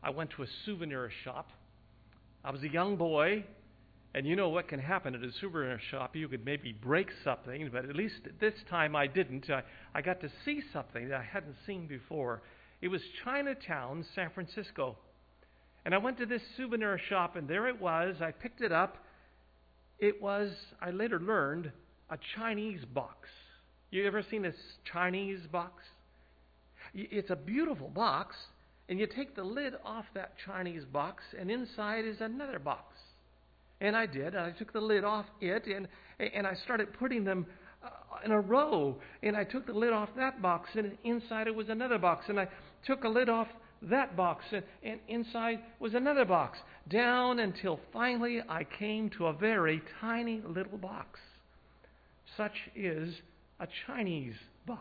I went to a souvenir shop. I was a young boy, and you know what can happen at a souvenir shop. You could maybe break something, but at least this time I didn't. I got to see something that I hadn't seen before. It was Chinatown, San Francisco. And I went to this souvenir shop, and there it was. I picked it up. It was, I later learned, a Chinese box. You ever seen this Chinese box? It's a beautiful box, and you take the lid off that Chinese box, and inside is another box. And I did. I took the lid off it, and I started putting them in a row. And I took the lid off that box, and inside it was another box. And I took a lid off that box, and inside was another box. Down until finally I came to a very tiny little box. Such is a Chinese box.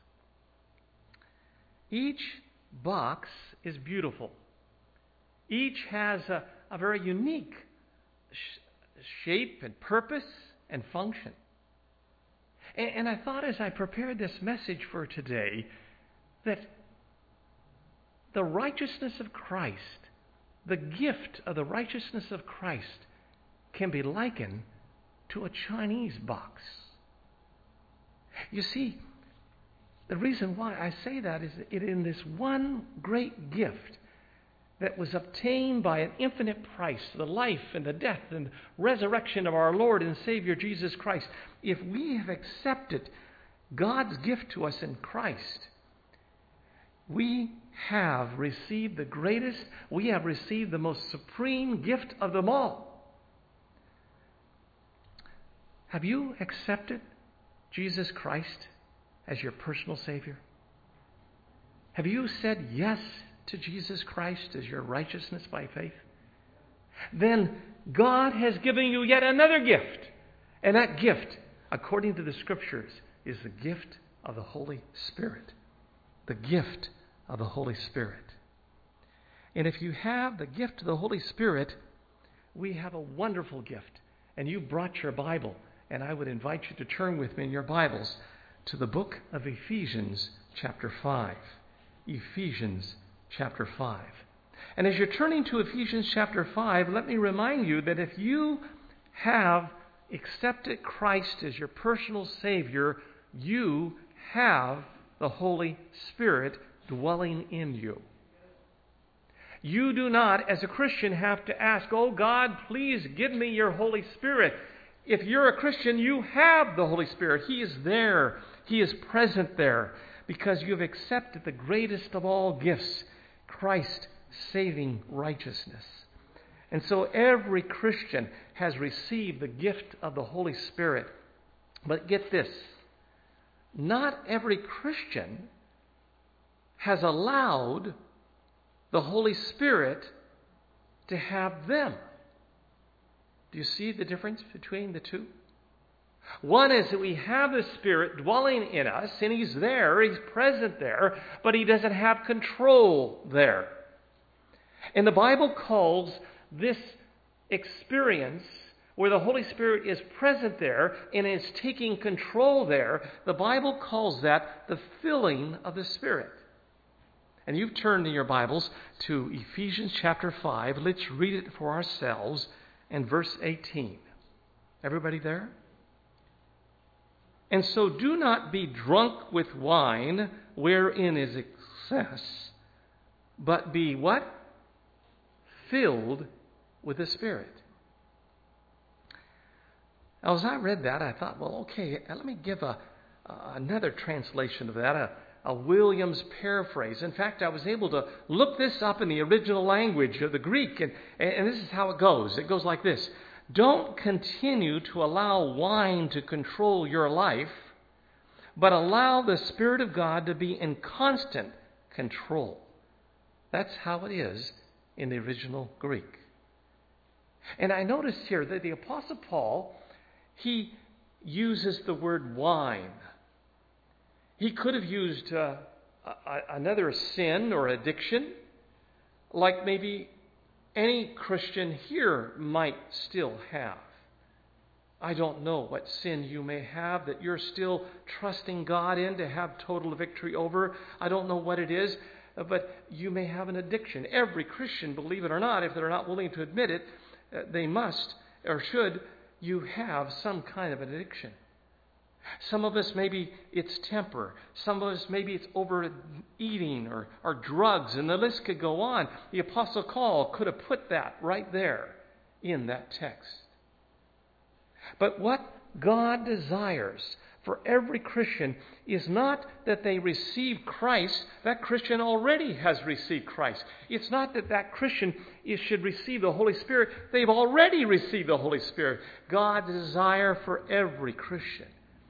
Each box is beautiful. Each has a very unique shape and purpose and function. And I thought as I prepared this message for today that the righteousness of Christ, the gift of the righteousness of Christ, can be likened to a Chinese box. You see, the reason why I say that is that in this one great gift that was obtained by an infinite price, the life and the death and resurrection of our Lord and Savior Jesus Christ, if we have accepted God's gift to us in Christ, we have received the greatest, we have received the most supreme gift of them all. Have you accepted Jesus Christ as your personal Savior? Have you said yes to Jesus Christ as your righteousness by faith? Then God has given you yet another gift. And that gift, according to the Scriptures, is the gift of the Holy Spirit. The gift of the Holy Spirit. And if you have the gift of the Holy Spirit, we have a wonderful gift. And you brought your Bible, and I would invite you to turn with me in your Bibles to the book of Ephesians chapter 5. Ephesians chapter 5. And as you're turning to Ephesians chapter 5, let me remind you that if you have accepted Christ as your personal Savior, you have the Holy Spirit dwelling in you. You do not, as a Christian, have to ask, "Oh God, please give me your Holy Spirit." If you're a Christian, you have the Holy Spirit. He is there. He is present there because you have accepted the greatest of all gifts, Christ's saving righteousness. And so every Christian has received the gift of the Holy Spirit. But get this, not every Christian has allowed the Holy Spirit to have them. Do you see the difference between the two? One is that we have the Spirit dwelling in us, and He's there, He's present there, but He doesn't have control there. And the Bible calls this experience where the Holy Spirit is present there and is taking control there, the Bible calls that the filling of the Spirit. And you've turned in your Bibles to Ephesians chapter 5. Let's read it for ourselves and verse 18. Everybody there? And so do not be drunk with wine, wherein is excess, but be what? Filled with the Spirit. Now, as I read that, I thought, well, okay, let me give another translation of that, a Williams paraphrase. In fact, I was able to look this up in the original language of the Greek, and this is how it goes. It goes like this. Don't continue to allow wine to control your life, but allow the Spirit of God to be in constant control. That's how it is in the original Greek. And I noticed here that the Apostle Paul, he uses the word wine. He could have used another sin or addiction, like maybe any Christian here might still have. I don't know what sin you may have that you're still trusting God in to have total victory over. I don't know what it is. but you may have an addiction. Every Christian, believe it or not, if they're not willing to admit it, they must or should, you have some kind of an addiction. Some of us, maybe it's temper. Some of us, maybe it's overeating or drugs, and the list could go on. The Apostle Paul could have put that right there in that text. But what God desires for every Christian is not that they receive Christ. That Christian already has received Christ. It's not that that Christian should receive the Holy Spirit. They've already received the Holy Spirit. God's desire for every Christian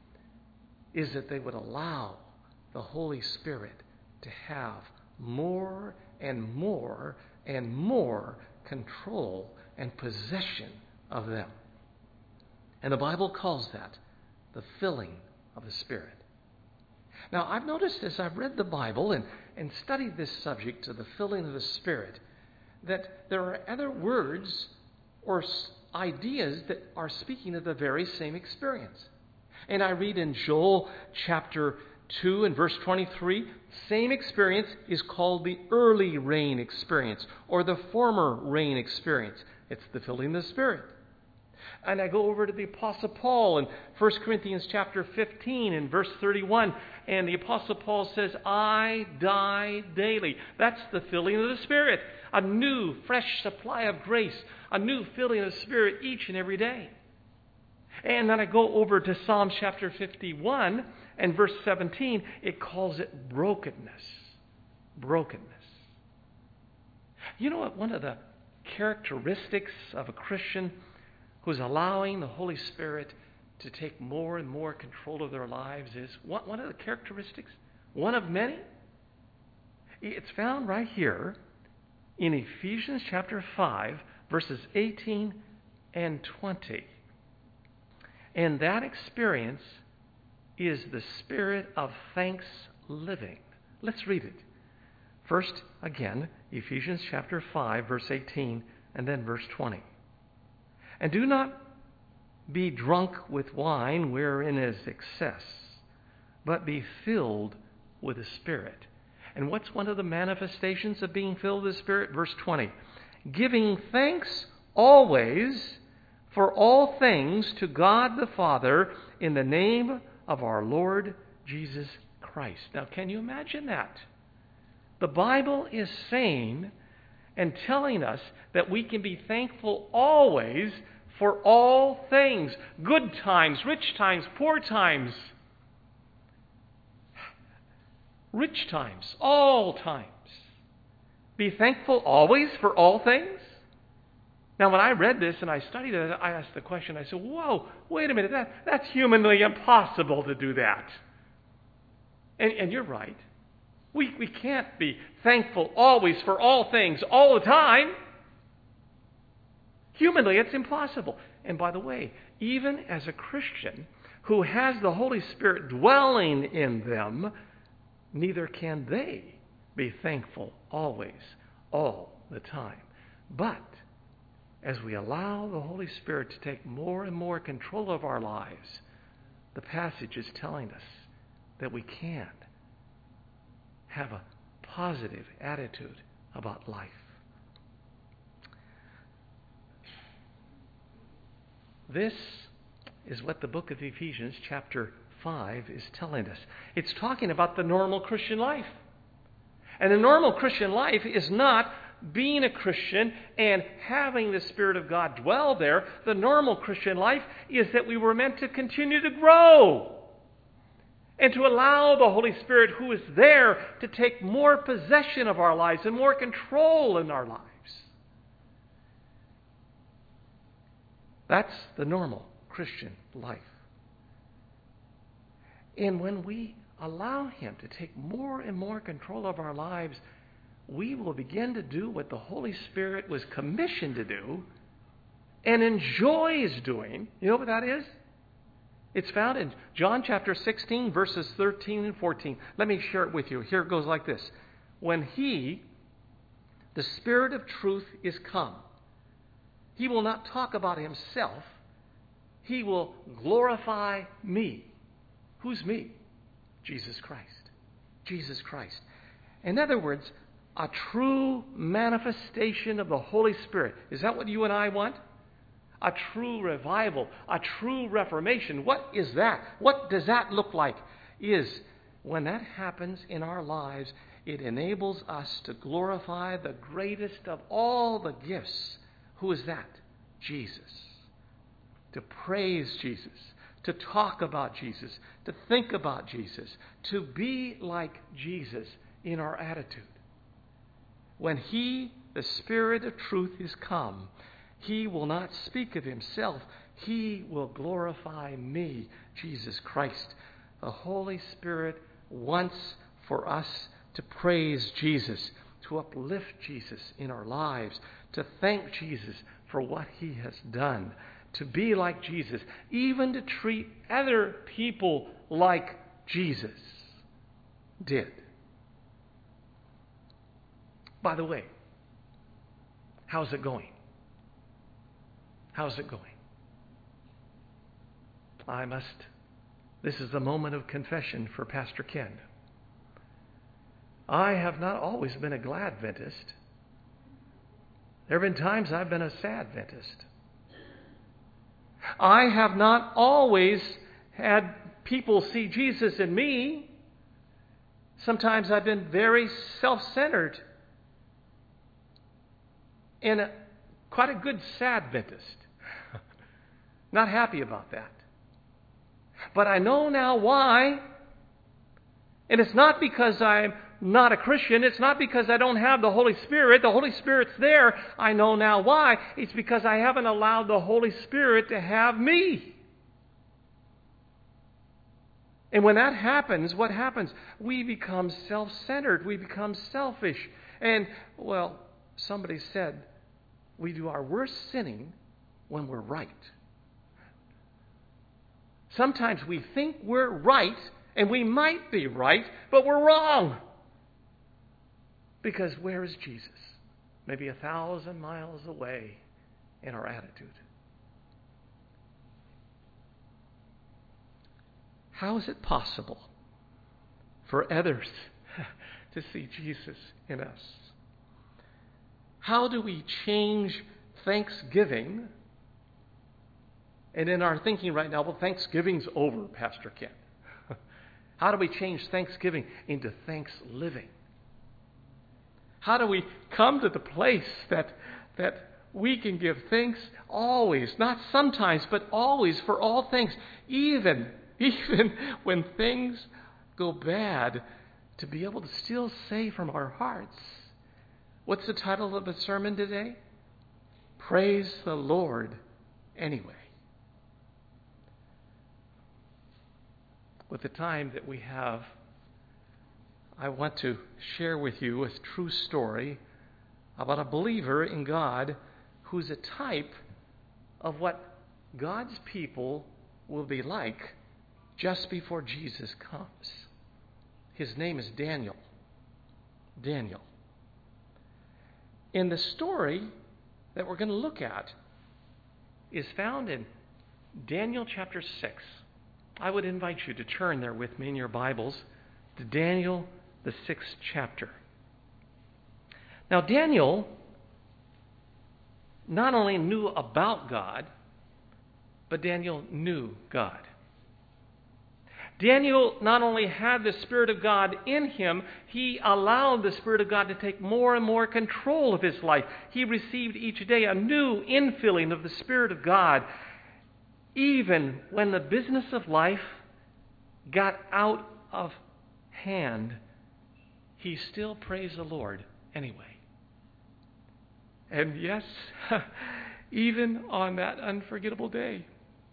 is that they would allow the Holy Spirit to have more and more and more control and possession of them. And the Bible calls that the filling of the Spirit. Now, I've noticed as I've read the Bible and studied this subject of the filling of the Spirit, that there are other words or ideas that are speaking of the very same experience. And I read in Joel chapter 2 and verse 23, same experience is called the early rain experience or the former rain experience. It's the filling of the Spirit. And I go over to the Apostle Paul in 1 Corinthians chapter 15 and verse 31. And the Apostle Paul says, I die daily. That's the filling of the Spirit. A new, fresh supply of grace. A new filling of the Spirit each and every day. And then I go over to Psalm chapter 51 and verse 17. It calls it brokenness. Brokenness. You know what one of the characteristics of a Christian who's allowing the Holy Spirit to take more and more control of their lives is? One of the characteristics, one of many, it's found right here in Ephesians chapter 5, verses 18 and 20. And that experience is the spirit of thanks living. Let's read it. First, again, Ephesians chapter 5, verse 18, and then verse 20. And do not be drunk with wine wherein is excess, but be filled with the Spirit. And what's one of the manifestations of being filled with the Spirit? Verse 20. Giving thanks always for all things to God the Father in the name of our Lord Jesus Christ. Now, can you imagine that? The Bible is saying and telling us that we can be thankful always for all things. Good times, rich times, poor times. Rich times, all times. Be thankful always for all things? Now, when I read this and I studied it, I asked the question, I said, whoa, wait a minute, that's humanly impossible to do that. And you're right. We can't be thankful always for all things all the time. Humanly, it's impossible. And by the way, even as a Christian who has the Holy Spirit dwelling in them, neither can they be thankful always, all the time. But as we allow the Holy Spirit to take more and more control of our lives, the passage is telling us that we can have a positive attitude about life. This is what the book of Ephesians chapter 5 is telling us. It's talking about the normal Christian life. And the normal Christian life is not being a Christian and having the Spirit of God dwell there. The normal Christian life is that we were meant to continue to grow and to allow the Holy Spirit who is there to take more possession of our lives and more control in our lives. That's the normal Christian life. And when we allow Him to take more and more control of our lives, we will begin to do what the Holy Spirit was commissioned to do and enjoys doing. You know what that is? It's found in John chapter 16, verses 13 and 14. Let me share it with you. Here it goes like this. When He, the Spirit of truth, is come, He will not talk about Himself. He will glorify me. Who's me? Jesus Christ. Jesus Christ. In other words, a true manifestation of the Holy Spirit. Is that what you and I want? A true revival, a true reformation. What is that? What does that look like? Is when that happens in our lives, it enables us to glorify the greatest of all the gifts. Who is that? Jesus. To praise Jesus, to talk about Jesus, to think about Jesus, to be like Jesus in our attitude. When He, the Spirit of truth, is come, He will not speak of Himself. He will glorify me, Jesus Christ. The Holy Spirit wants for us to praise Jesus, to uplift Jesus in our lives, to thank Jesus for what He has done, to be like Jesus, even to treat other people like Jesus did. By the way, how's it going? How's it going? This is the moment of confession for Pastor Ken. I have not always been a glad Adventist. There have been times I've been a sad Adventist. I have not always had people see Jesus in me. Sometimes I've been very self-centered and quite a good sad Adventist. Not happy about that. But I know now why. And it's not because I'm not a Christian. It's not because I don't have the Holy Spirit. The Holy Spirit's there. I know now why. It's because I haven't allowed the Holy Spirit to have me. And when that happens, what happens? We become self-centered. We become selfish. And, well, somebody said, we do our worst sinning when we're right. Sometimes we think we're right, and we might be right, but we're wrong. Because where is Jesus? Maybe 1,000 miles away in our attitude. How is it possible for others to see Jesus in us? How do we change Thanksgiving? And in our thinking right now, well, Thanksgiving's over, Pastor Ken. How do we change Thanksgiving into thanks-living? How do we come to the place that we can give thanks always, not sometimes, but always for all things, even when things go bad, to be able to still say from our hearts, what's the title of the sermon today? Praise the Lord anyway. With the time that we have, I want to share with you a true story about a believer in God who's a type of what God's people will be like just before Jesus comes. His name is Daniel. Daniel. And the story that we're going to look at is found in Daniel chapter 6. I would invite you to turn there with me in your Bibles to Daniel, the 6th chapter. Now, Daniel not only knew about God, but Daniel knew God. Daniel not only had the Spirit of God in him, he allowed the Spirit of God to take more and more control of his life. He received each day a new infilling of the Spirit of God. Even when the business of life got out of hand, he still praised the Lord anyway. And yes, even on that unforgettable day,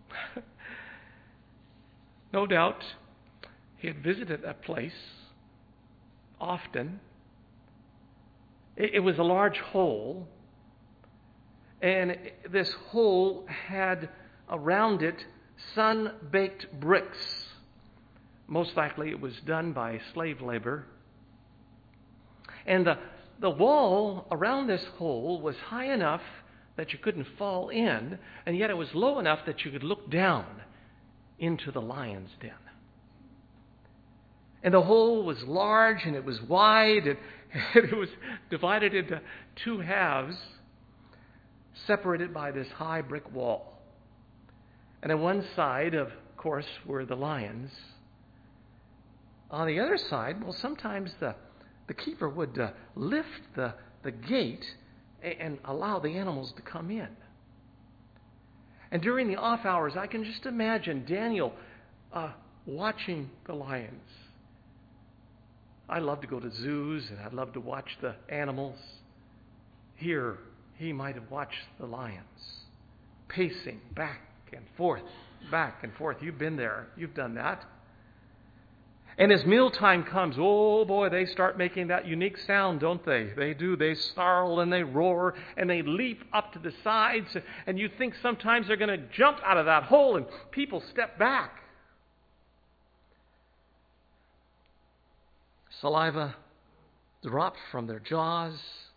no doubt he had visited that place often. It was a large hole, and this hole had around it sun-baked bricks. Most likely it was done by slave labor. And the wall around this hole was high enough that you couldn't fall in, and yet it was low enough that you could look down into the lion's den. And the hole was large and it was wide, And it was divided into two halves, separated by this high brick wall. And on one side, of course, were the lions. On the other side, well, sometimes the keeper would lift the gate and allow the animals to come in. And during the off hours, I can just imagine Daniel watching the lions. I love to go to zoos, and I love to watch the animals. Here, he might have watched the lions pacing back and forth, back and forth. You've been there. You've done that. And as mealtime comes, oh boy, they start making that unique sound, don't they? They do. They snarl and they roar and they leap up to the sides. And you think sometimes they're going to jump out of that hole, and people step back. Saliva drops from their jaws.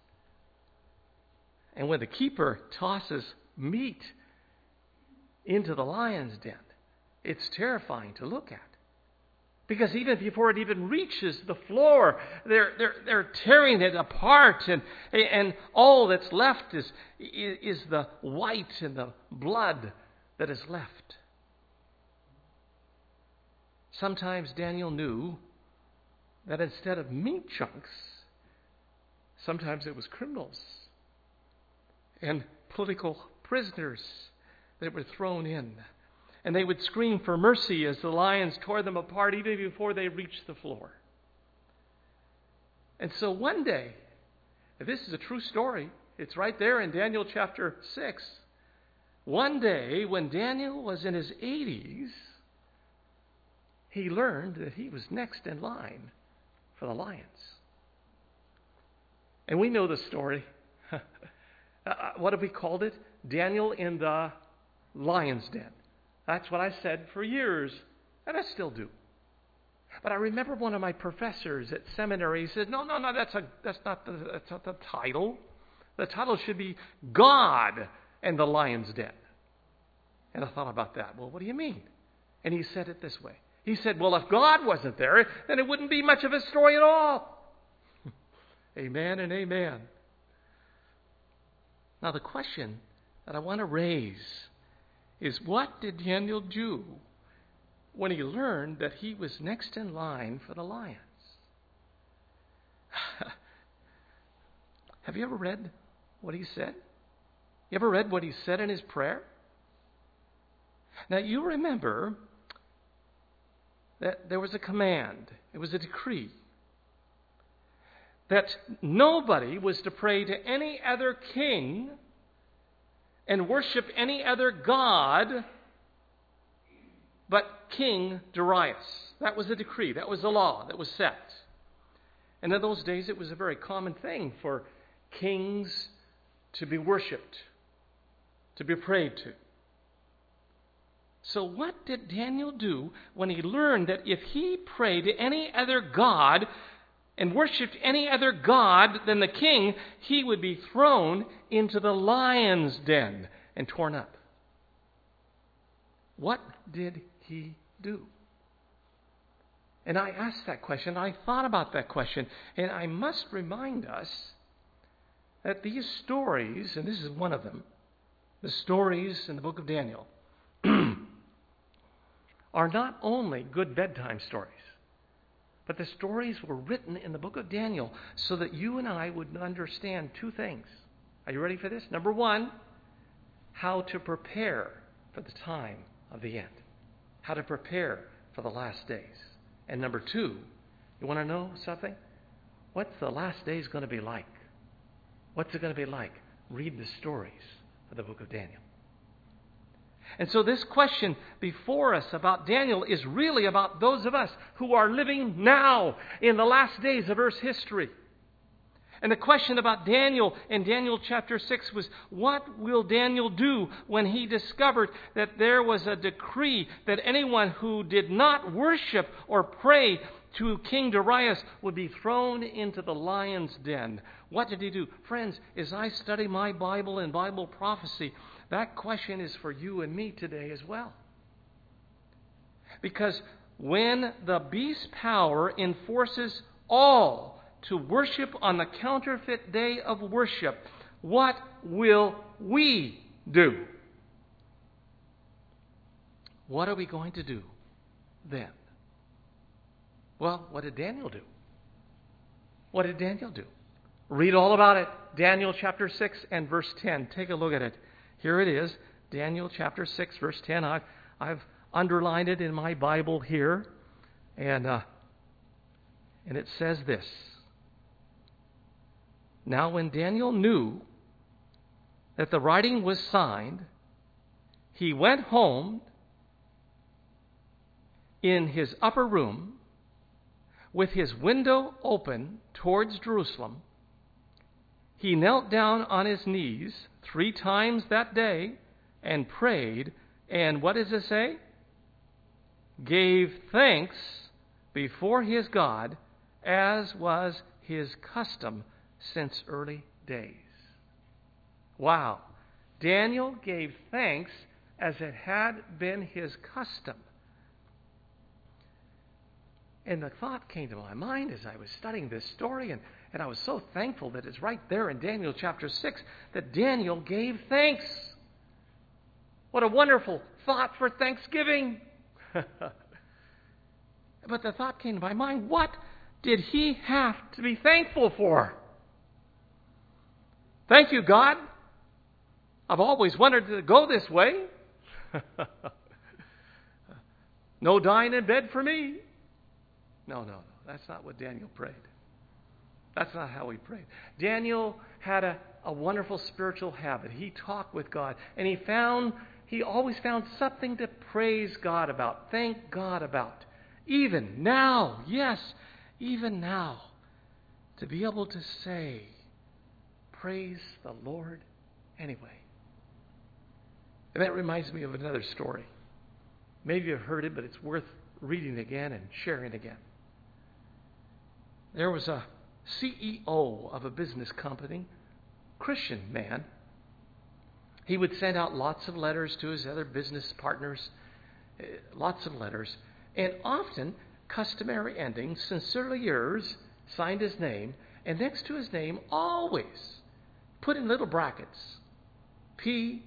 And when the keeper tosses meat into the lion's den, it's terrifying to look at. Because even before it even reaches the floor, they're tearing it apart, and all that's left is the white and the blood that is left. Sometimes Daniel knew that instead of meat chunks, sometimes it was criminals and political prisoners that were thrown in. And they would scream for mercy as the lions tore them apart even before they reached the floor. And so one day, if this is a true story, it's right there in Daniel chapter 6. One day, when Daniel was in his 80s, he learned that he was next in line for the lions. And we know the story. What have we called it? Daniel in the lion's den. That's what I said for years, and I still do. But I remember one of my professors at seminary said, "No, that's not the title. The title should be God and the Lion's Den." And I thought about that. Well, what do you mean? And he said it this way. He said, "Well, if God wasn't there, then it wouldn't be much of a story at all." Amen and amen. Now, the question that I want to raise is, what did Daniel do when he learned that he was next in line for the lions? Have you ever read what he said? You ever read what he said in his prayer? Now, you remember that there was a command. It was a decree that nobody was to pray to any other king and worship any other god but King Darius. That was a decree. That was a law that was set. And in those days, it was a very common thing for kings to be worshipped, to be prayed to. So what did Daniel do when he learned that if he prayed to any other god and worshipped any other god than the king, he would be thrown into the lion's den and torn up? What did he do? And I asked that question, I thought about that question, and I must remind us that these stories, and this is one of them, the stories in the book of Daniel, are not only good bedtime stories, but the stories were written in the book of Daniel so that you and I would understand two things. Are you ready for this? Number one, how to prepare for the time of the end. How to prepare for the last days. And number two, you want to know something? What's the last days going to be like? What's it going to be like? Read the stories of the book of Daniel. And so this question before us about Daniel is really about those of us who are living now in the last days of Earth's history. And the question about Daniel in Daniel chapter 6 was, what will Daniel do when he discovered that there was a decree that anyone who did not worship or pray to King Darius would be thrown into the lion's den? What did he do? Friends, as I study my Bible and Bible prophecy, that question is for you and me today as well. Because when the beast power enforces all to worship on the counterfeit day of worship, what will we do? What are we going to do then? Well, what did Daniel do? What did Daniel do? Read all about it. Daniel chapter 6 and verse 10. Take a look at it. Here it is. Daniel chapter 6, verse 10. I've underlined it in my Bible here. And it says this. Now when Daniel knew that the writing was signed, he went home in his upper room with his window open towards Jerusalem. He knelt down on his knees 3 times that day and prayed, and what does it say? Gave thanks before his God, as was his custom since early days. Wow. Daniel gave thanks as it had been his custom. And the thought came to my mind as I was studying this story, and I was so thankful that it's right there in Daniel chapter 6 that Daniel gave thanks. What a wonderful thought for Thanksgiving. But the thought came to my mind, what did he have to be thankful for? Thank you, God. I've always wanted to go this way. No dying in bed for me. No. That's not what Daniel prayed. That's not how he prayed. Daniel had a wonderful spiritual habit. He talked with God, and he always found something to praise God about, thank God about. Even now, yes, even now, to be able to say, praise the Lord anyway. And that reminds me of another story. Maybe you've heard it, but it's worth reading again and sharing again. There was a CEO of a business company, Christian man. He would send out lots of letters to his other business partners, lots of letters, and often customary endings, sincerely yours, signed his name, and next to his name always put in little brackets, PTL,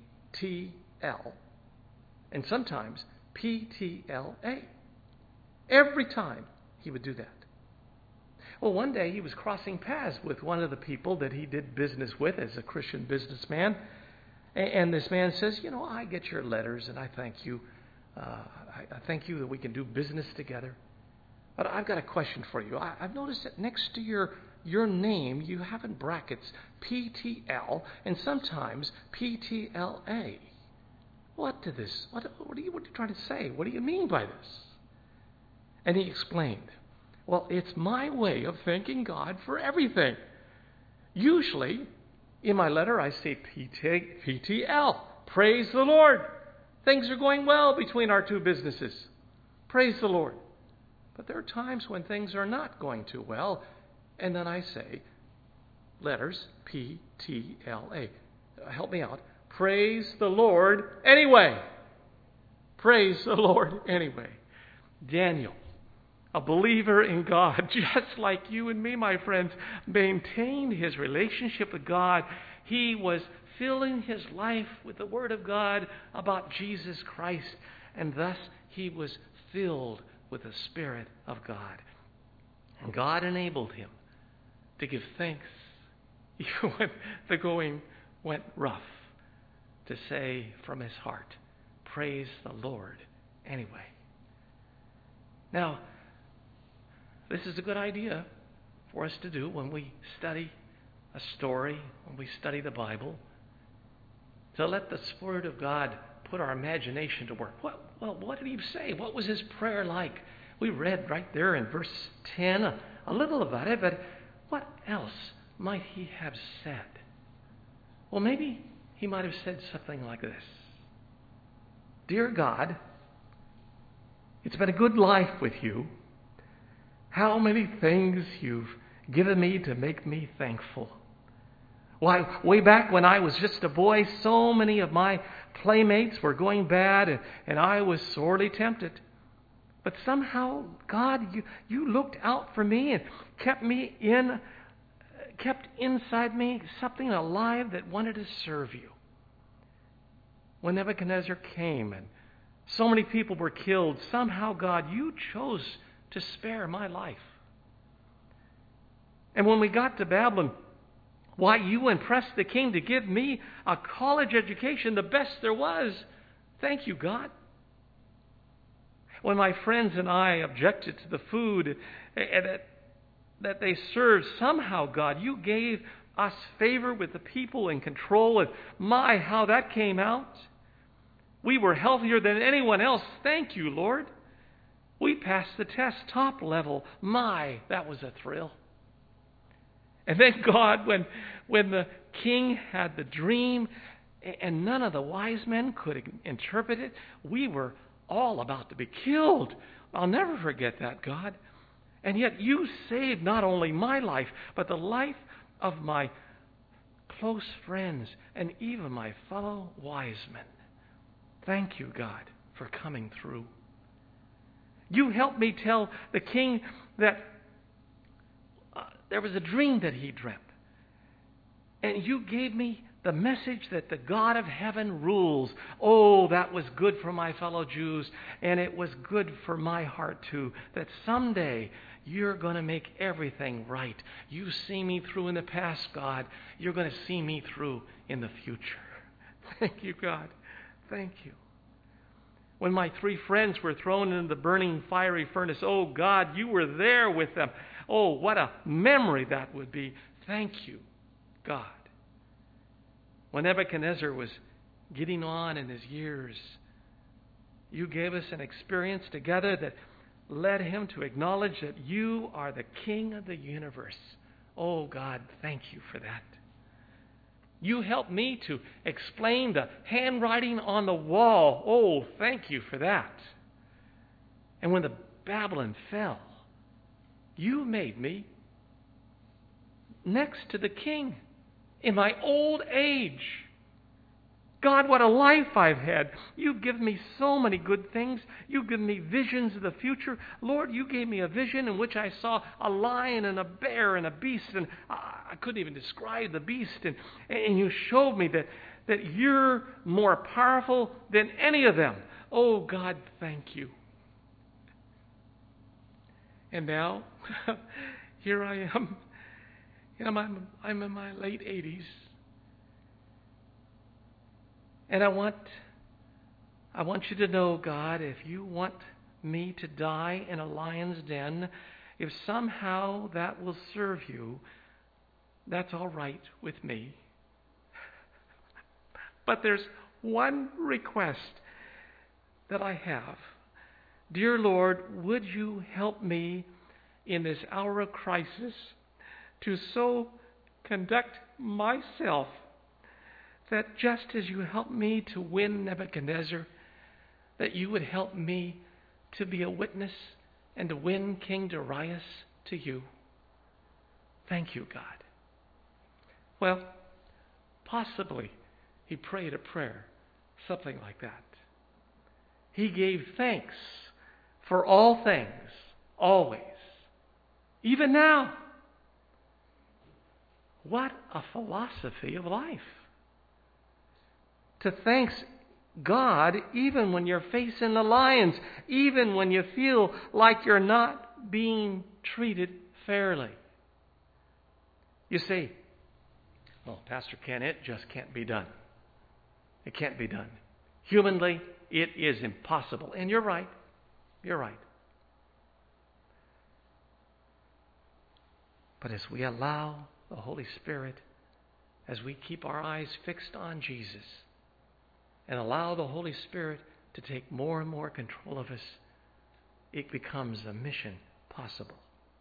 and sometimes PTLA. Every time he would do that. Well, one day he was crossing paths with one of the people that he did business with as a Christian businessman. And this man says, I get your letters and I thank you. I thank you that we can do business together. But I've got a question for you. I've noticed that next to your name you have in brackets PTL and sometimes PTLA. What are you trying to say? What do you mean by this? And he explained, well, it's my way of thanking God for everything. Usually, in my letter, I say PTL. Praise the Lord. Things are going well between our two businesses. Praise the Lord. But there are times when things are not going too well, and then I say letters PTLA. Help me out. Praise the Lord anyway. Praise the Lord anyway. Daniel, a believer in God, just like you and me, my friends, maintained his relationship with God. He was filling his life with the Word of God about Jesus Christ, and thus he was filled with the Spirit of God. And God enabled him to give thanks, even when the going went rough, to say from his heart, praise the Lord anyway. Now, this is a good idea for us to do when we study a story, when we study the Bible, to let the Spirit of God put our imagination to work. What did he say? What was his prayer like? We read right there in verse 10 a little about it, but what else might he have said? Well, maybe he might have said something like this. Dear God, it's been a good life with you. How many things you've given me to make me thankful. Why, way back when I was just a boy, so many of my playmates were going bad, and I was sorely tempted. But somehow, God, you looked out for me and kept inside me something alive that wanted to serve you. When Nebuchadnezzar came and so many people were killed, somehow, God, you chose to spare my life. And when we got to Babylon, why, you impressed the king to give me a college education, the best there was. Thank you, God. When my friends and I objected to the food that they served, somehow, God, you gave us favor with the people in control. And my, how that came out. We were healthier than anyone else. Thank you, Lord. We passed the test top level. My, that was a thrill. And then God, when the king had the dream and none of the wise men could interpret it, we were all about to be killed. I'll never forget that, God. And yet you saved not only my life, but the life of my close friends and even my fellow wise men. Thank you, God, for coming through. You helped me tell the king that there was a dream that he dreamt. And you gave me the message that the God of heaven rules. Oh, that was good for my fellow Jews, and it was good for my heart too, that someday you're going to make everything right. You see me through in the past, God. You're going to see me through in the future. Thank you, God. Thank you. When my 3 friends were thrown into the burning fiery furnace, oh, God, you were there with them. Oh, what a memory that would be. Thank you, God. When Nebuchadnezzar was getting on in his years, you gave us an experience together that led him to acknowledge that you are the King of the universe. Oh, God, thank you for that. You helped me to explain the handwriting on the wall. Oh, thank you for that. And when the Babylon fell, you made me next to the king in my old age. God, what a life I've had. You've given me so many good things. You've given me visions of the future. Lord, you gave me a vision in which I saw a lion and a bear and a beast, and I couldn't even describe the beast. And you showed me that you're more powerful than any of them. Oh, God, thank you. And now, here I am. I'm in my late 80s. And I want you to know, God, if you want me to die in a lion's den, if somehow that will serve you, that's all right with me. But there's one request that I have. Dear Lord, would you help me in this hour of crisis to so conduct myself that just as you helped me to win Nebuchadnezzar, that you would help me to be a witness and to win King Darius to you. Thank you, God. Well, possibly he prayed a prayer, something like that. He gave thanks for all things, always, even now. What a philosophy of life. To thank God even when you're facing the lions, even when you feel like you're not being treated fairly. You say, well, Pastor Ken, it just can't be done. It can't be done. Humanly, it is impossible. And you're right. You're right. But as we allow the Holy Spirit, as we keep our eyes fixed on Jesus, and allow the Holy Spirit to take more and more control of us, it becomes a mission possible.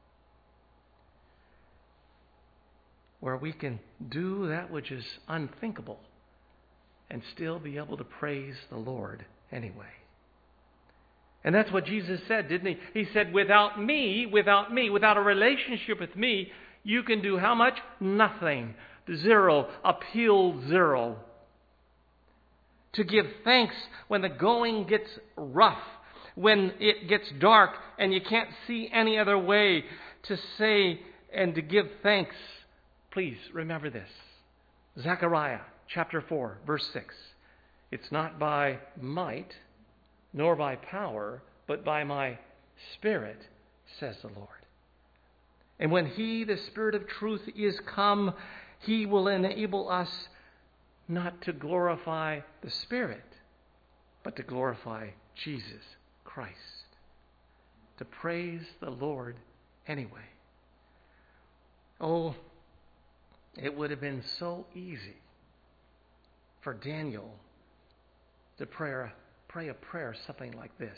Where we can do that which is unthinkable and still be able to praise the Lord anyway. And that's what Jesus said, didn't he? He said, without a relationship with me, you can do how much? Nothing. Zero. Appeal zero. To give thanks when the going gets rough. when it gets dark and you can't see any other way to say and to give thanks, please remember this. Zechariah chapter 4, verse 6. It's not by might nor by power, but by my Spirit, says the Lord. And when He, the Spirit of truth, is come, He will enable us not to glorify the Spirit, but to glorify Jesus Christ. To praise the Lord anyway. Oh, it would have been so easy for Daniel to pray a prayer something like this.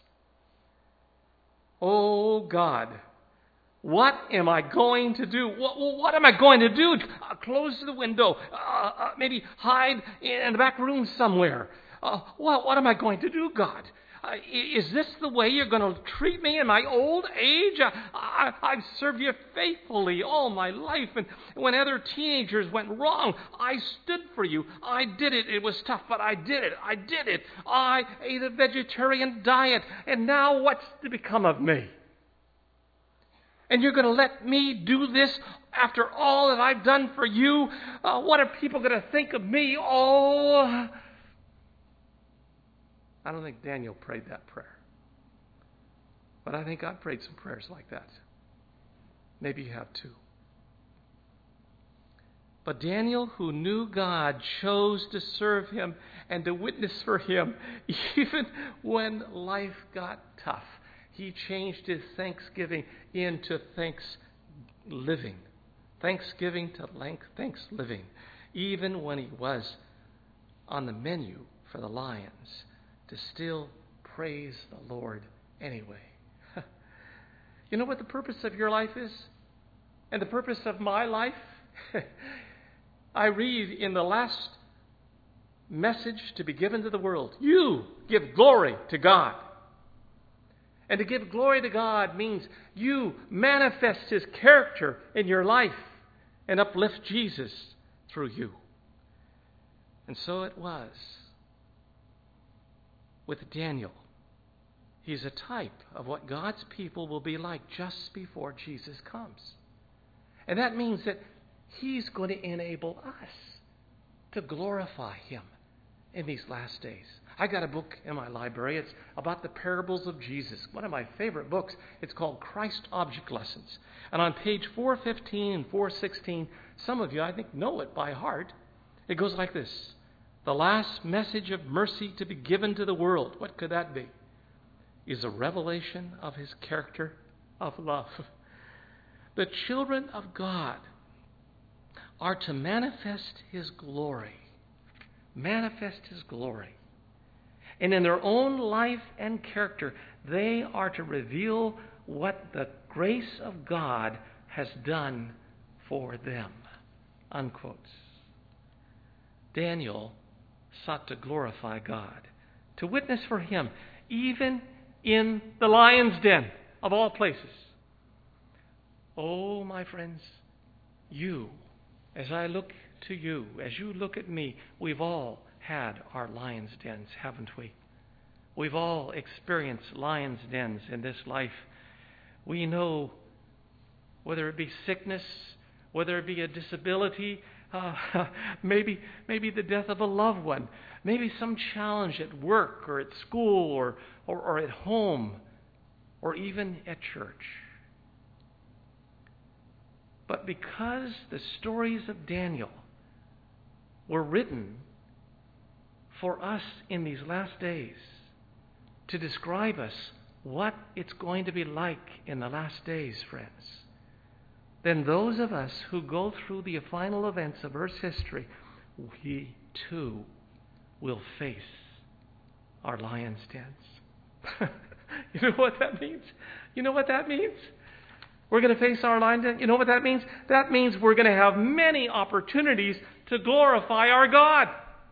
Oh God, what am I going to do? What am I going to do? Close the window. Maybe hide in the back room somewhere. What am I going to do, God? Is this the way you're going to treat me in my old age? I've served you faithfully all my life, and when other teenagers went wrong, I stood for you. I did it. It was tough, but I did it. I ate a vegetarian diet, and now what's to become of me? And you're going to let me do this after all that I've done for you? What are people going to think of me? Oh, I don't think Daniel prayed that prayer. But I think I've prayed some prayers like that. Maybe you have too. But Daniel, who knew God, chose to serve Him and to witness for Him, even when life got tough. He changed his thanksgiving into thanks-living. Thanksgiving to thanks-living. Even when he was on the menu for the lions, to still praise the Lord anyway. You know what the purpose of your life is? And the purpose of my life? I read in the last message to be given to the world, you give glory to God. And to give glory to God means you manifest His character in your life and uplift Jesus through you. And so it was with Daniel. He's a type of what God's people will be like just before Jesus comes. And that means that He's going to enable us to glorify Him in these last days. I got a book in my library. It's about the parables of Jesus. One of my favorite books. It's called Christ Object Lessons. And on page 415 and 416, some of you, I think, know it by heart. It goes like this. The last message of mercy to be given to the world, what could that be? Is a revelation of His character of love. The children of God are to manifest His glory. Manifest His glory. And in their own life and character, they are to reveal what the grace of God has done for them. Unquote. Daniel sought to glorify God, to witness for Him, even in the lion's den, of all places. Oh, my friends, you, as I look to you, as you look at me, we've all had our lion's dens, haven't we? We've all experienced lion's dens in this life. We know whether it be sickness, whether it be a disability, maybe the death of a loved one, maybe some challenge at work or at school or at home or even at church. But because the stories of Daniel were written for us in these last days to describe us what it's going to be like in the last days, friends, then those of us who go through the final events of Earth's history, we too will face our lion's dens. You know what that means? You know what that means? We're going to face our lion's den. You know what that means? That means we're going to have many opportunities to glorify our God.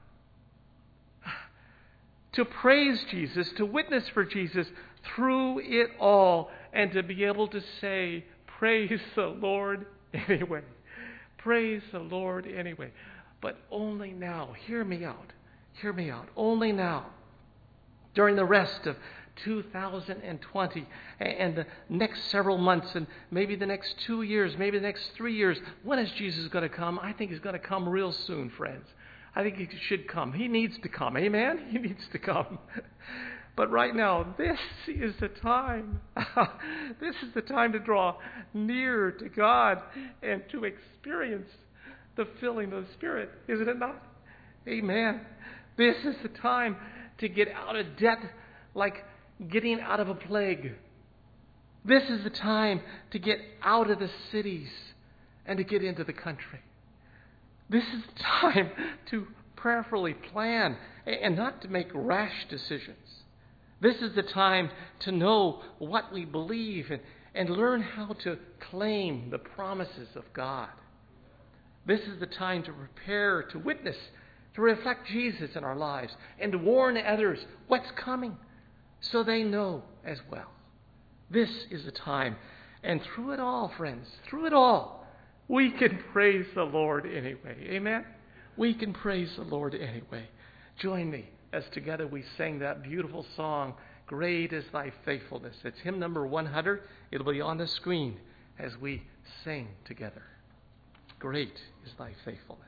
To praise Jesus, to witness for Jesus through it all, and to be able to say, praise the Lord anyway. Praise the Lord anyway. But only now, hear me out, only now, during the rest of 2020 and the next several months and maybe the next 2 years, maybe the next 3 years. When is Jesus going to come? I think He's going to come real soon, friends. I think He should come. He needs to come. Amen? He needs to come. But right now, this is the time. This is the time to draw near to God and to experience the filling of the Spirit. Isn't it not? Amen. This is the time to get out of debt like getting out of a plague. This is the time to get out of the cities and to get into the country. This is the time to prayerfully plan and not to make rash decisions. This is the time to know what we believe and learn how to claim the promises of God. This is the time to prepare, to witness, to reflect Jesus in our lives, and to warn others what's coming so they know as well. This is the time. And through it all, friends, through it all, we can praise the Lord anyway. Amen? We can praise the Lord anyway. Join me as together we sing that beautiful song, Great is Thy Faithfulness. It's hymn number 100. It'll be on the screen as we sing together. Great is Thy faithfulness.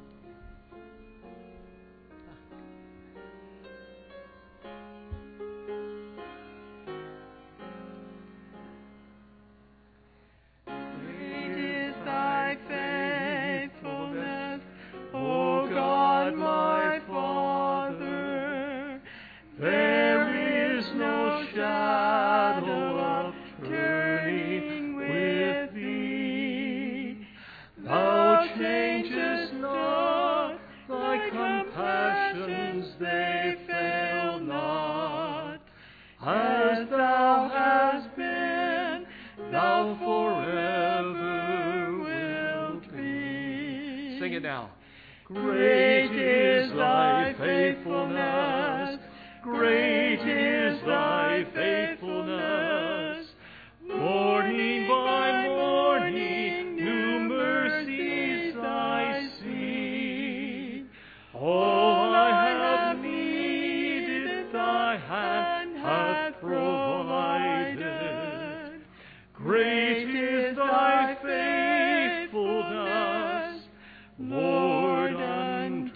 Sing it now. Great is Thy faithfulness. Great is Thy faithfulness. Morning by morning, new mercies I see. All I have needed, Thy hand hath provided. Great is Thy faithfulness, Lord, unto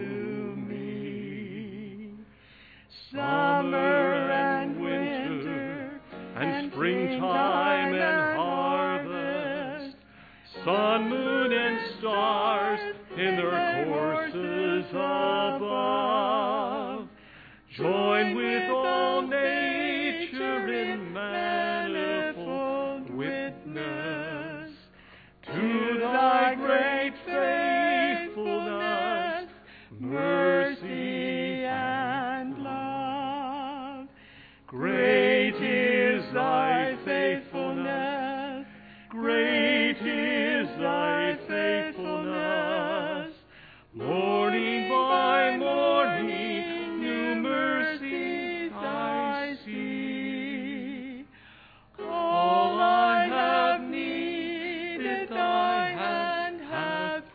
me. Summer and winter, and springtime and harvest, sun, moon, and stars in their courses above, join with all nature in manifold witness to Thy great faithfulness, mercy, and love. Great is Thy faithfulness. Great is Thy faithfulness. Morning by morning, new mercies I see. All I have needed, Thy hand hath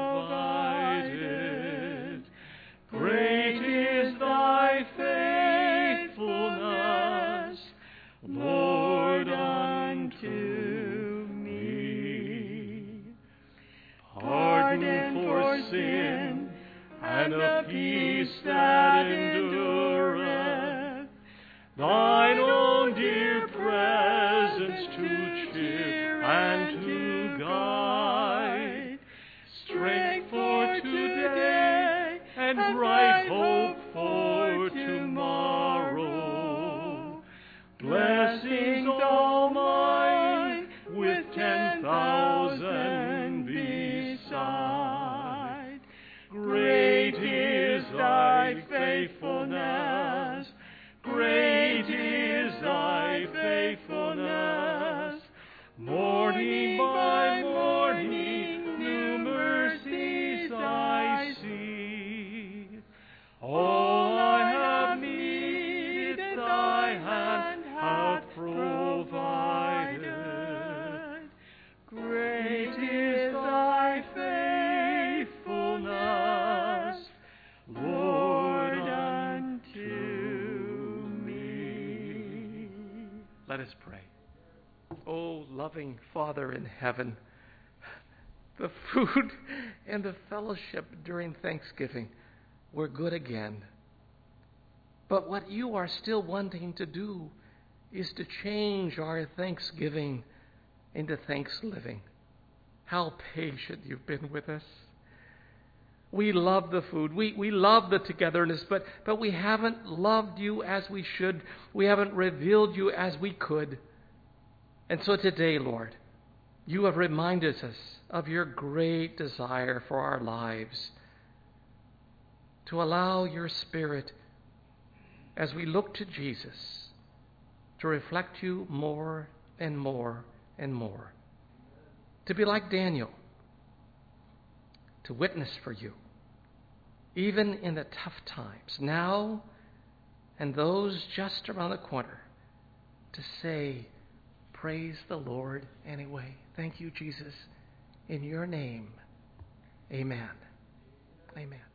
provided. Great is Thy faithfulness, Lord, unto me. Pardon for sin, and a peace that endureth, Thine own dear presence to cheer and to guide, strength for today and bright hope for tomorrow, blessings all mine with 10,000 beside. Great is Thy faithfulness. Great is Thy faithfulness. Morning by morning, new mercies I see. All I have needed, Thy hand hath provided. Great is Thy faithfulness, Lord, unto Let us pray. Oh, loving Father in heaven, the food and the fellowship during Thanksgiving were good again. But what you are still wanting to do is to change our Thanksgiving into Thanksliving. How patient you've been with us. We love the food. We love the togetherness, but we haven't loved you as we should. We haven't revealed you as we could. And so today, Lord, you have reminded us of your great desire for our lives to allow your Spirit, as we look to Jesus, to reflect you more and more and more. To be like Daniel, to witness for you, even in the tough times, now and those just around the corner, to say, praise the Lord anyway. Thank you, Jesus. In your name, amen. Amen.